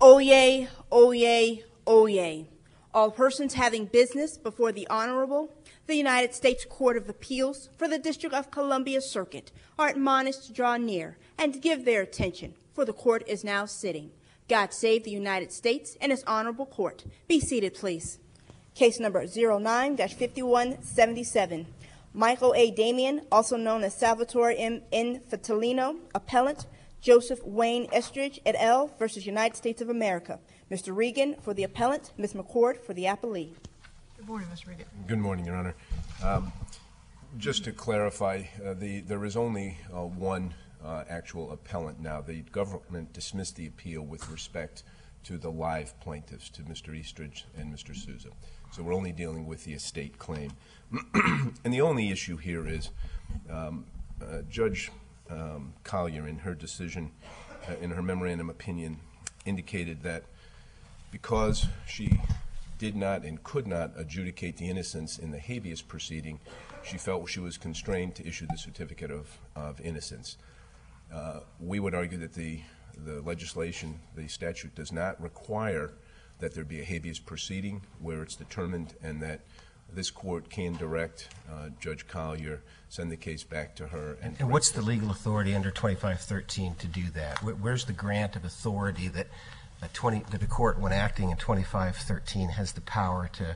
Oyez, oyez, oyez. All persons having business before the Honorable, the United States Court of Appeals for the District of Columbia Circuit are admonished to draw near and to give their attention, for the court is now sitting. God save the United States and His Honorable Court. Be seated, please. Case number 09-5177. Michael A. Damian, also known as Salvatore M. Fatalino, appellant, Joseph Wayne Estridge et al. Versus United States of America. Mr. Regan for the appellant, Ms. McCord for the appellee. Good morning, Mr. Regan. Good morning, Your Honor. Just to clarify, there is only one actual appellant now. The government dismissed the appeal with respect to the live plaintiffs, to Mr. Estridge and Mr. Souza. So we're only dealing with the estate claim. And the only issue here is Judge Collier, in her decision, in her memorandum opinion, indicated that because she did not and could not adjudicate the innocence in the habeas proceeding, she felt she was constrained to issue the certificate of innocence. We would argue that the legislation, the statute, does not require that there be a habeas proceeding where it's determined, and that this court can direct Judge Collier, send the case back to her. And what's the legal authority under 2513 to do that? Where's the grant of authority that the court, when acting in 2513, has the power to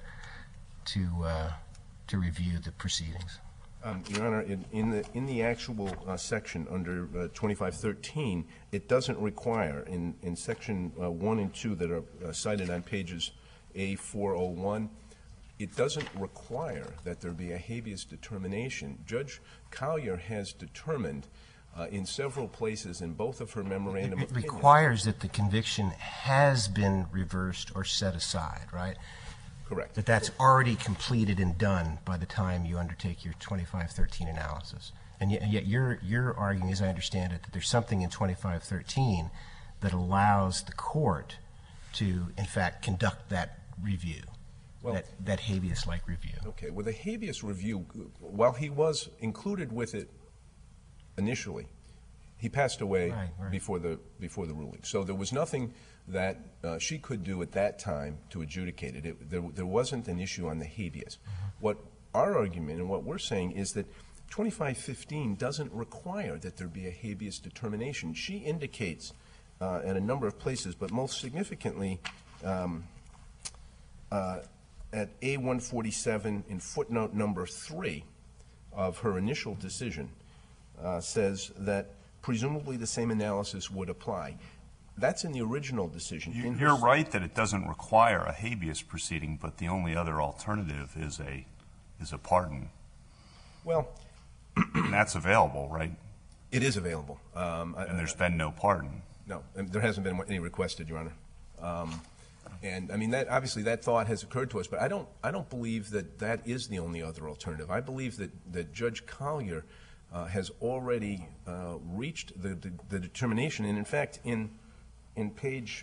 review the proceedings? Your Honor, in the actual section under 2513, it doesn't require, in section 1 and 2 that are cited on pages A401, it doesn't require that there be a habeas determination. Judge Collier has determined in several places in both of her memorandum opinions. It requires that the conviction has been reversed or set aside, right? Correct. That's already completed and done by the time you undertake your 2513 analysis. And yet you're arguing, as I understand it, that there's something in 2513 that allows the court to, in fact, conduct that review, that habeas-like review. Okay. Well, the habeas review, while he was included with it initially, he passed away before the ruling. So there was nothing that she could do at that time to adjudicate it. There wasn't an issue on the habeas. What our argument and what we're saying is that 2515 doesn't require that there be a habeas determination. She indicates at a number of places, but most significantly at A147 in footnote number 3 of her initial decision, says that presumably the same analysis would apply. That's in the original decision. You're right that it doesn't require a habeas proceeding, but the only other alternative is a pardon. Well, and that's available, right? It is available. And there's been no pardon. No, there hasn't been any requested, Your Honor. And I mean, obviously that thought has occurred to us, but I don't believe that is the only other alternative. I believe that Judge Collier has already reached the determination, and in fact, on page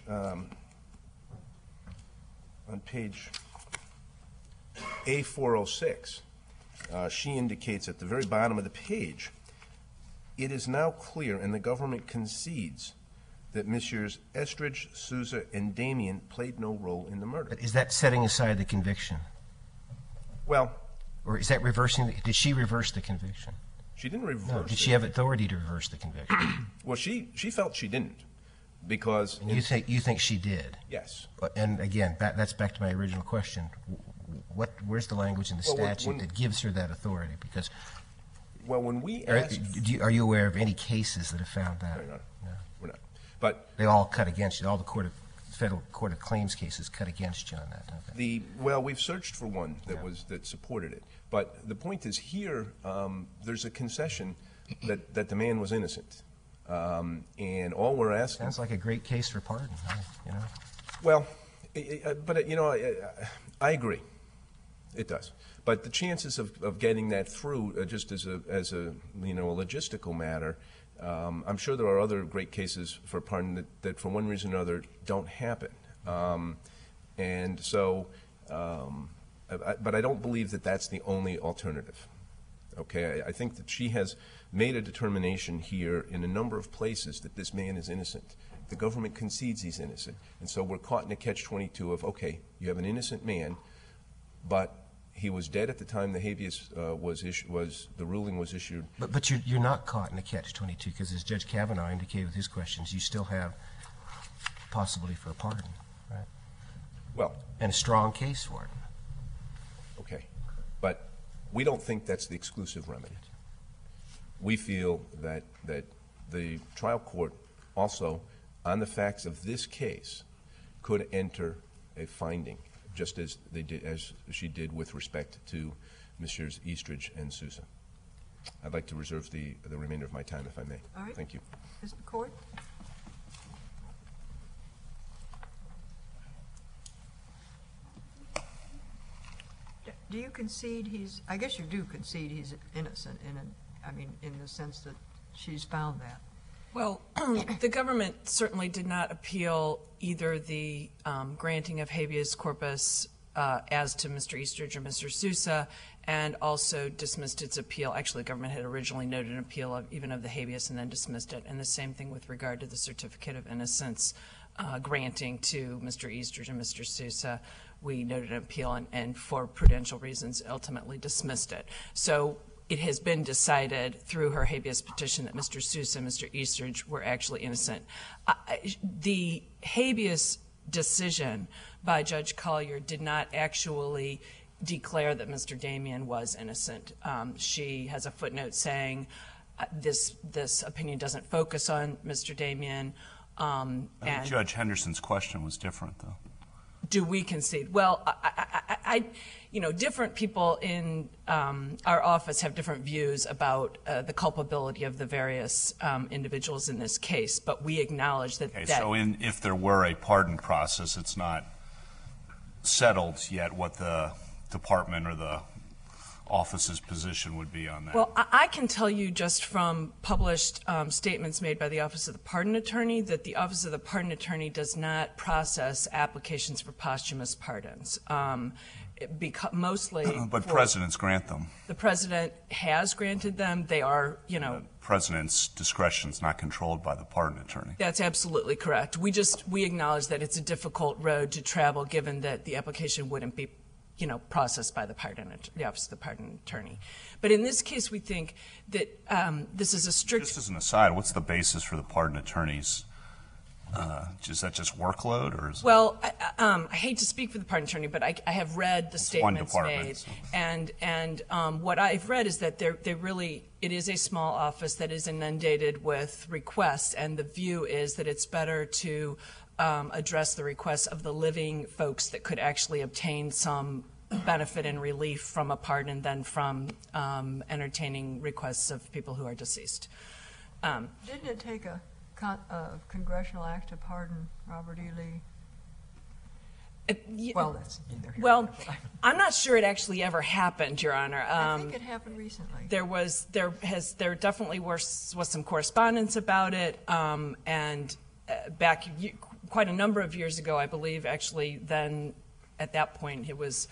A406, she indicates at the very bottom of the page, it is now clear, and the government concedes, that Messrs. Estridge, Souza, and Damian played no role in the murder. But is that setting aside the conviction? Well, or is that reversing? Did she reverse the conviction? She didn't reverse. No. Did she have authority to reverse the conviction? Well, she felt she didn't, because and you think she did? Yes. And again, that's back to my original question. Where's the language in the statute that gives her that authority? Because when we asked, are you aware of any cases that have found that? No, we're not. But they all cut against you. All the Federal Court of Claims cases cut against you on that, don't they? We've searched for one that supported it. But the point is here, there's a concession that the man was innocent, and all we're asking. Sounds like a great case for pardon, you know. Well, but you know, I agree. It does. But the chances of getting that through, just as a logistical matter, I'm sure there are other great cases for pardon that for one reason or another don't happen. And so, but I don't believe that that's the only alternative. Okay, I think that she has made a determination here in a number of places that this man is innocent. the government concedes he's innocent. And so we're caught in a catch-22 of, okay, you have an innocent man, but he was dead at the time the habeas the ruling was issued. But you're not caught in a catch-22 because, as Judge Kavanaugh indicated with his questions, you still have possibility for a pardon, right? Well, and a strong case for it. Okay, but we don't think that's the exclusive remedy. We feel that the trial court also, on the facts of this case, could enter a finding, just as she did with respect to Messrs. Eastridge and Sousa. I'd like to reserve the remainder of my time, if I may. All right. Thank you. Mr. McCord? Do you concede I guess you do concede he's innocent in the sense that she's found that? Well, the government certainly did not appeal either the granting of habeas corpus as to Mr. Eastridge or Mr. Sousa, and also dismissed its appeal. Actually, the government had originally noted an appeal even of the habeas and then dismissed it. And the same thing with regard to the certificate of innocence granting to Mr. Eastridge and Mr. Sousa. We noted an appeal and for prudential reasons ultimately dismissed it. So it has been decided through her habeas petition that Mr. Sousa and Mr. Eastridge were actually innocent. The habeas decision by Judge Collier did not actually declare that Mr. Damian was innocent. She has a footnote saying this opinion doesn't focus on Mr. Damian. And Judge Henderson's question was different, though. Do we concede? Well, different people in our office have different views about the culpability of the various individuals in this case, but we acknowledge that. Okay, so if there were a pardon process, it's not settled yet what the department or the office's position would be on that. Well, I can tell you just from published statements made by the Office of the Pardon Attorney that the Office of the Pardon Attorney does not process applications for posthumous pardons. Mostly. But presidents grant them. The president has granted them. They are, The president's discretion is not controlled by the pardon attorney. That's absolutely correct. We acknowledge that it's a difficult road to travel given that the application wouldn't be processed by the Office of the Pardon Attorney. But in this case, we think that this is a strict. Just as an aside, what's the basis for the pardon attorneys? Is that just workload, or is Well, I hate to speak for the pardon attorney, but I have read the statements made, so. and what I've read is that it is a small office that is inundated with requests, and the view is that it's better to address the requests of the living folks that could actually obtain some benefit and relief from a pardon than from entertaining requests of people who are deceased. Didn't it take a congressional act to pardon Robert E. Lee? Well, that's neither here nor there. I'm not sure it actually ever happened, Your Honor. I think it happened recently. There definitely was some correspondence about it, and back quite a number of years ago, I believe. Actually, then at that point, it was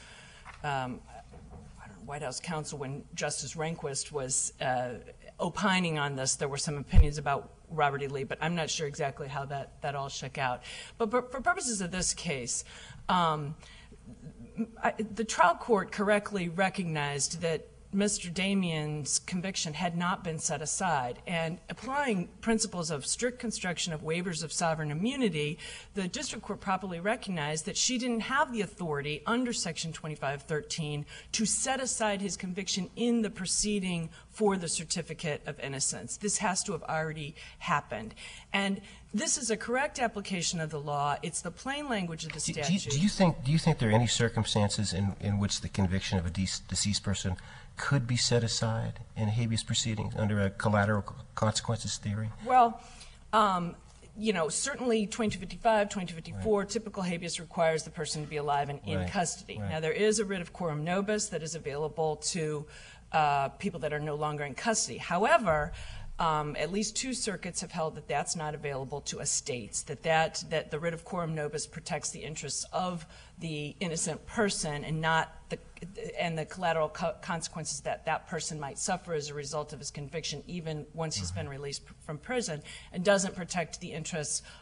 White House counsel when Justice Rehnquist was opining on this. There were some opinions about Robert E. Lee, but I'm not sure exactly how that all shook out. But for purposes of this case, the trial court correctly recognized that Mr. Damian's conviction had not been set aside, and applying principles of strict construction of waivers of sovereign immunity, the district court properly recognized that she didn't have the authority under Section 2513 to set aside his conviction in the proceeding for the certificate of innocence. This has to have already happened. And this is a correct application of the law. It's the plain language of the statute. Do you think there are any circumstances in which the conviction of a deceased person could be set aside in habeas proceedings under a collateral consequences theory? Well, certainly 2255, 2254, right. Typical habeas requires the person to be alive and in custody. Right. Now, there is a writ of quorum nobis that is available to people that are no longer in custody. However, at least two circuits have held that that's not available to estates, that the writ of quorum nobis protects the interests of the innocent person and not the collateral consequences that person might suffer as a result of his conviction, even once he's been released from prison, and doesn't protect the interests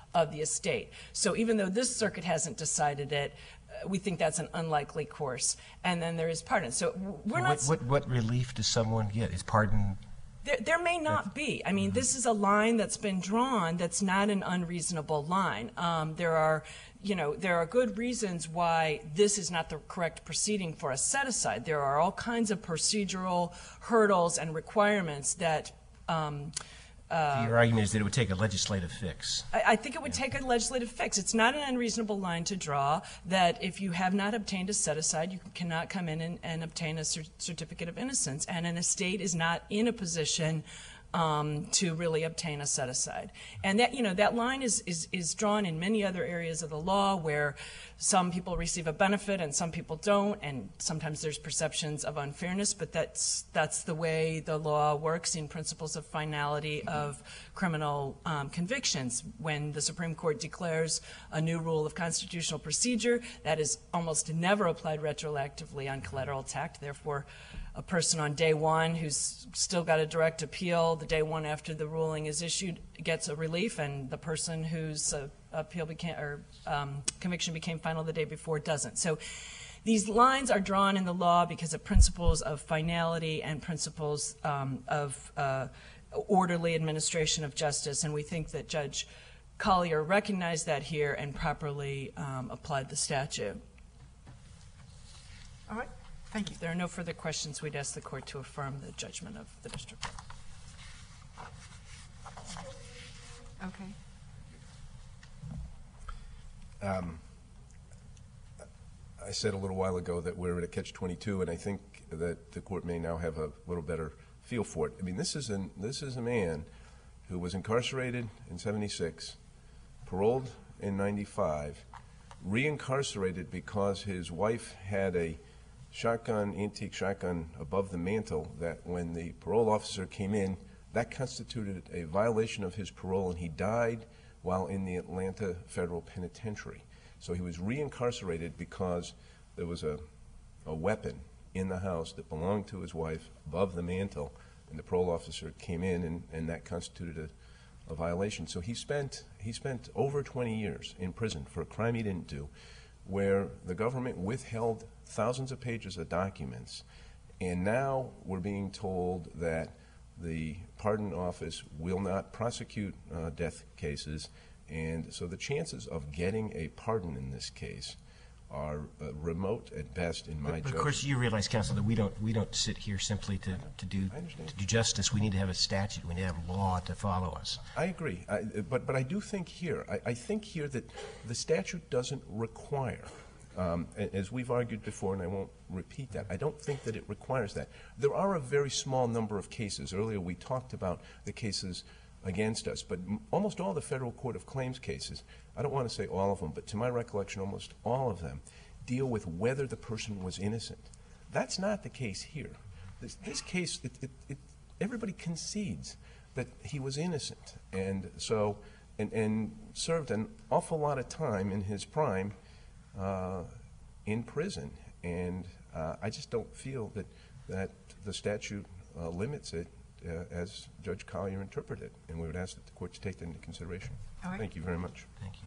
of the estate. So even though this circuit hasn't decided it, we think that's an unlikely course. And then there is pardon. So we're not. What relief does someone get? Is pardon? There may not be. I mean, this is a line that's been drawn that's not an unreasonable line. There are good reasons why this is not the correct proceeding for a set-aside. There are all kinds of procedural hurdles and requirements that your argument is that it would take a legislative fix. I think it would take a legislative fix. It's not an unreasonable line to draw that if you have not obtained a set-aside, you cannot come in and obtain a certificate of innocence, and an estate is not in a position to really obtain a set-aside. And that line is drawn in many other areas of the law where some people receive a benefit and some people don't, and sometimes there's perceptions of unfairness, but that's the way the law works in principles of finality of criminal convictions. When the Supreme Court declares a new rule of constitutional procedure, that is almost never applied retroactively on collateral attack. Therefore, a person on day one who's still got a direct appeal, the day one after the ruling is issued, gets a relief, and the person whose conviction became final the day before doesn't. So these lines are drawn in the law because of principles of finality and principles of orderly administration of justice, and we think that Judge Collier recognized that here and properly applied the statute. All right. Thank you. If there are no further questions, we'd ask the court to affirm the judgment of the district court. Okay. I said a little while ago that we're at a catch-22, and I think that the court may now have a little better feel for it. I mean, this is a man who was incarcerated in '76, paroled in '95, reincarcerated because his wife had a antique shotgun above the mantel that when the parole officer came in, that constituted a violation of his parole, and he died while in the Atlanta Federal Penitentiary. So he was reincarcerated because there was a weapon in the house that belonged to his wife above the mantel, and the parole officer came in, and that constituted a violation. So he spent over 20 years in prison for a crime he didn't do, where the government withheld thousands of pages of documents, and now we're being told that the pardon office will not prosecute death cases, and so the chances of getting a pardon in this case are remote at best in my judgment. Of course, you realize, counsel, that we don't sit here simply to do justice. We need to have a statute. We need to have law to follow us. I agree, but I do think here, I think here that the statute doesn't require, as we've argued before, and I won't repeat that, I don't think that it requires that. There are a very small number of cases. Earlier we talked about the cases against us, but almost all the Federal Court of Claims cases, I don't want to say all of them, but to my recollection, almost all of them deal with whether the person was innocent. That's not the case here. This case, everybody concedes that he was innocent, and so and served an awful lot of time in his prime in prison, and I just don't feel that the statute limits it as Judge Collier interpreted it, and we would ask that the court take that into consideration. All right. Thank you very much. Thank you.